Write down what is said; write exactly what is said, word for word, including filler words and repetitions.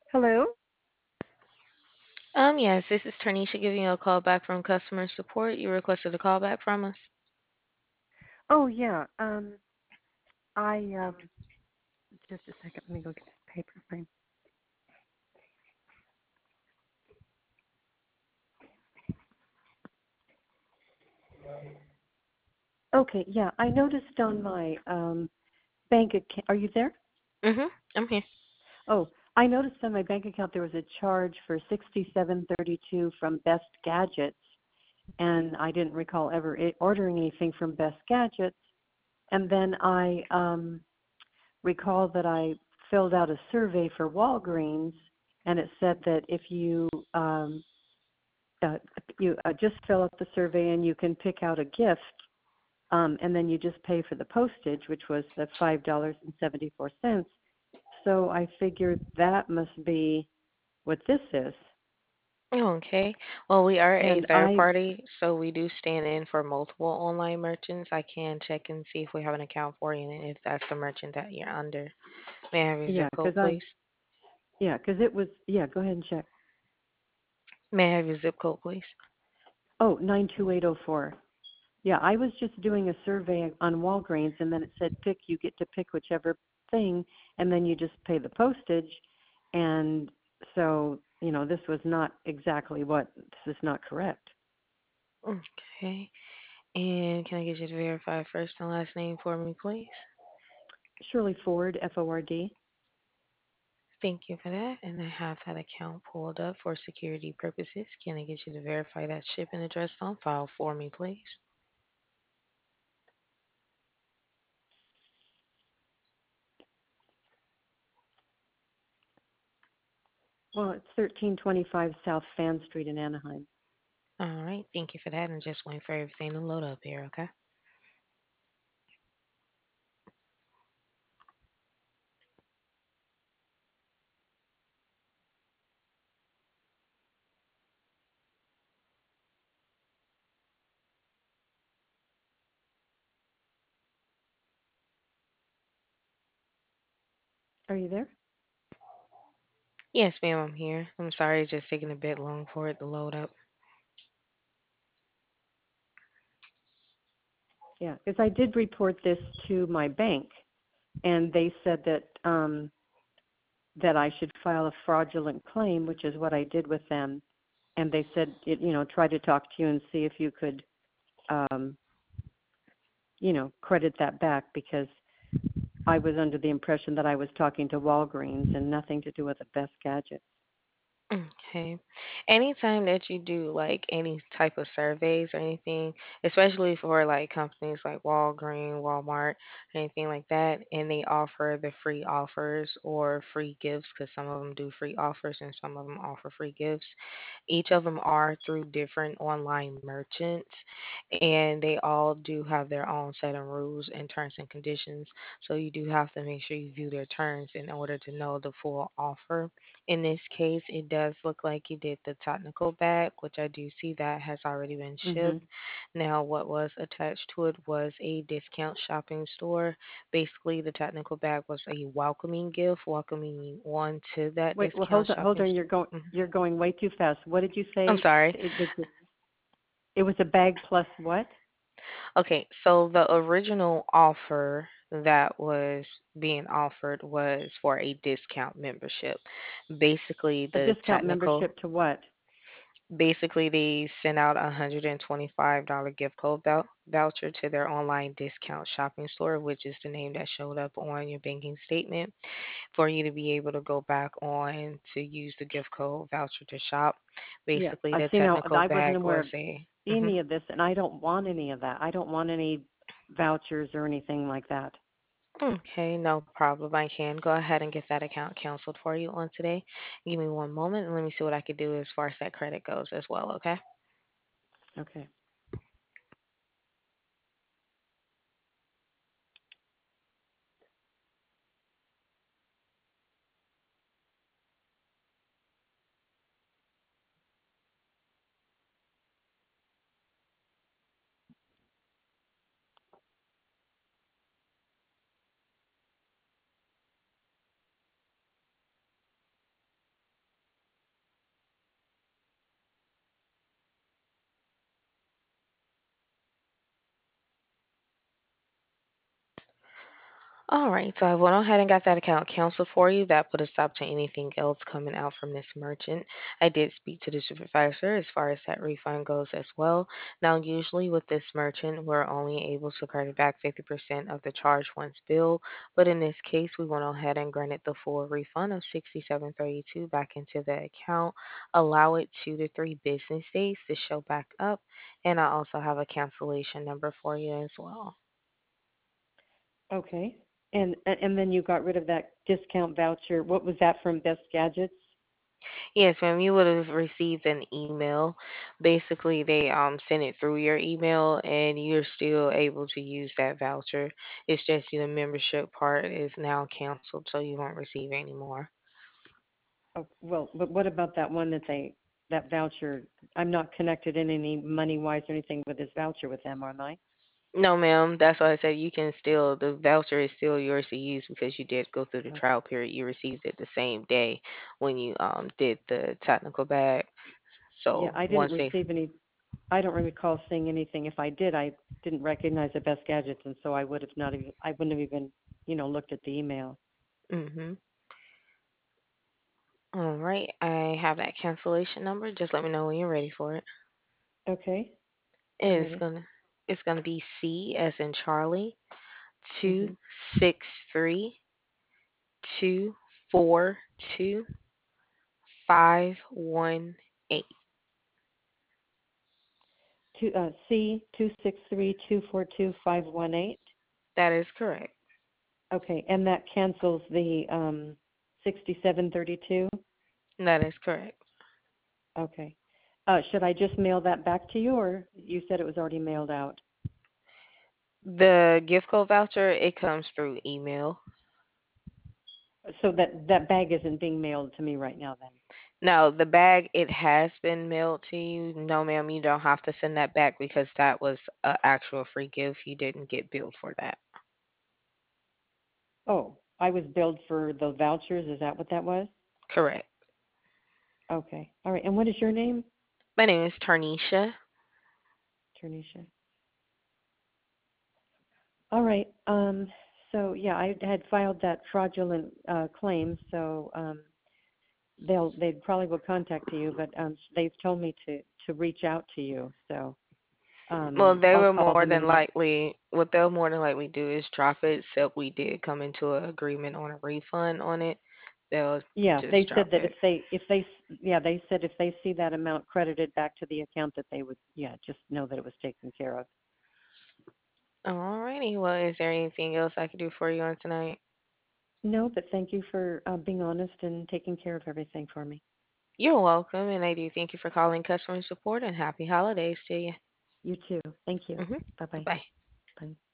Hello? Um, yes, this is Ternisha giving you a call back from customer support. You requested a call back from us. Oh yeah. Um I um just a second, let me go get this paper frame. Okay, yeah. I noticed on my um bank account, are you there? Mm-hmm. I'm here. Oh, I noticed on my bank account there was a charge for sixty-seven thirty-two from Best Gadgets, and I didn't recall ever i- ordering anything from Best Gadgets. And then I um recall that I filled out a survey for Walgreens, and it said that if you um uh, you uh, just fill out the survey and you can pick out a gift, um, and then you just pay for the postage, which was the five dollars and seventy four cents. So I figured that must be what this is. Okay. Well, we are a And third I, party, so we do stand in for multiple online merchants. I can check and see if we have an account for you and if that's the merchant that you're under. May I have your yeah, zip because code, I, please? yeah, because it was, yeah. Go ahead and check. May I have your zip code, please? Oh, nine two eight zero four. Yeah, I was just doing a survey on Walgreens, and then it said pick. You get to pick whichever thing, and then you just pay the postage. And so, you know, this was not exactly what. This is not correct. Okay. And can I get you to verify first and last name for me, please? Shirley Ford, F O R D. Thank you for that. And I have that account pulled up for security purposes. Can I get you to verify that shipping address on file for me, please? Well, it's thirteen twenty-five South Fan Street in Anaheim. All right. Thank you for that. And just waiting for everything to load up here, okay? Are you there? Yes, ma'am, I'm here. I'm sorry, it's just taking a bit long for it to load up. Yeah, because I did report this to my bank, and they said that um, that I should file a fraudulent claim, which is what I did with them. And they said, it, you know, try to talk to you and see if you could, um, you know, credit that back because I was under the impression that I was talking to Walgreens and nothing to do with the Best Gadget. Okay. Anytime that you do like any type of surveys or anything, especially for like companies like Walgreens, Walmart, anything like that, and they offer the free offers or free gifts, because some of them do free offers and some of them offer free gifts. Each of them are through different online merchants, and they all do have their own set of rules and terms and conditions. So you do have to make sure you view their terms in order to know the full offer. In this case, it does look like you did the technical bag, which I do see that has already been Mm-hmm. shipped. Now, what was attached to it was a discount shopping store. Basically, the technical bag was a welcoming gift, welcoming you on to that Wait, well, discount hold on, hold shopping on. You're store. going, Mhm. you're going way too fast. What did you I'm say? sorry. It, it, it was a bag plus what? Okay, so the original offer that was being offered was for a discount membership. Basically, A the discount technical membership to what? Basically, they sent out a one hundred twenty-five dollars gift code vou- voucher to their online discount shopping store, which is the name that showed up on your banking statement, for you to be able to go back on to use the gift code voucher to shop. Yeah, Basically, I the see now. technical I wasn't bag aware was of a. Mhm. any of this, and I don't want any of that. I don't want any vouchers or anything like that. Okay, no problem. I can go ahead and get that account canceled for you on today. Give me one moment and let me see what I could do as far as that credit goes as well, okay? Okay. All right, so I went ahead and got that account canceled for you. That put a stop to anything else coming out from this merchant. I did speak to the supervisor as far as that refund goes as well. Now, usually with this merchant, we're only able to credit back fifty percent of the charge once billed, but in this case, we went ahead and granted the full refund of sixty-seven thirty-two back into the account. Allow it two to three business days to show back up, and I also have a cancellation number for you as well. Okay. And and then you got rid of that discount voucher. What was that from Best Gadgets? Yes, ma'am. You would have received an email. Basically, they um send it through your email, and you're still able to use that voucher. It's just the membership part is now canceled, so you won't receive any more. Oh, well, but what about that one that they that voucher? I'm not connected in any money wise or anything with this voucher with them, am I? No, ma'am. That's why I said you can still, the voucher is still yours to use because you did go through the Oh, trial period. You received it the same day when you um did the technical bag. yeah, So I didn't once they, receive any. I don't recall seeing anything. If I did, I didn't recognize the Best Gadgets, and so I would have not even. I wouldn't have even, you know, looked at the email. mm-hmm. All right, I have that cancellation number. Just let me know when you're ready for it. Okay, I'm It's ready. gonna it's gonna be C as in Charlie, two Mm-hmm. six three two four two five one eight. Two uh, C two six three two four two five one eight. That is correct. Okay, and that cancels the um, sixty-seven thirty-two. That is correct. Okay. Uh, should I just mail that back to you, or you said it was already mailed out? The gift code voucher, it comes through email. So that that bag isn't being mailed to me right now, then. Now, the bag, it has been mailed to you. No, ma'am, you don't have to send that back because that was an actual free gift. You didn't get billed for that. Oh, I was billed for the vouchers. Is that what that was? Correct. Okay. All right. And what is your name? My name is Tarnisha. Ternisha. All right. Um, so yeah, I had filed that fraudulent uh, claim, so um, they'll they probably will contact you, but um, they've told me to to reach out to you. So Well, um, they I'll will call more them than and let. likely, what they'll more than likely do is drop it. So if we did come into an agreement on a refund on it, they'll Yeah, just they said drop that if it. they if they yeah they said if they see that amount credited back to the account that they would yeah just know that it was taken care of. Alrighty. Well, is there anything else I could do for you on tonight? No, but thank you for uh, being honest and taking care of everything for me. You're welcome, and I do thank you for calling customer support and happy holidays to you. You too. Thank you. Mm-hmm. Bye bye. Bye. Bye.